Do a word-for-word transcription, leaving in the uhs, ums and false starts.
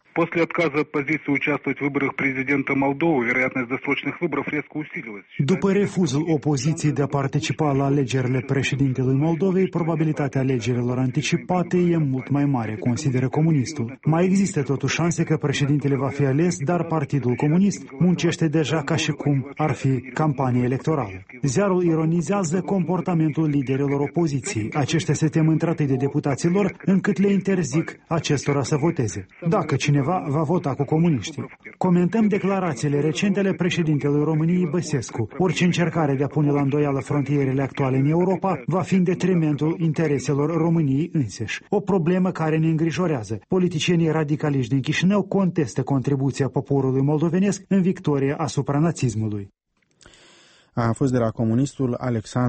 После отказа оппозиции участвовать в выборах президента Молдовы, вероятность досрочных выборов резко усилилась. După refuzul opoziției de a participa la alegerile președintelui Moldovei, probabilitatea alegerilor anticipate e mult mai mare, consideră comunistul. Mai există totuși șanse că președintele va fi ales, dar Partidul Comunist muncește deja ca și cum ar fi campanie electorală. Ziarul ironizează comportamentul liderilor opoziției. Aceștia se tem într-atât de deputaților încât le interzic acestora să voteze. Dacă cineva va vota cu comuniștii. Comentăm declarațiile recente ale președintelui României Băsescu. Orice încercare de a pune la îndoială frontierele actuale în Europa va fi în detrimentul intereselor României înseși. O problemă care ne îngrijorează. Politicienii radicaliști din Chișinău contestă contribuția poporului moldovenesc în victoria asupra nazismului. A fost de la comunistul Alexandru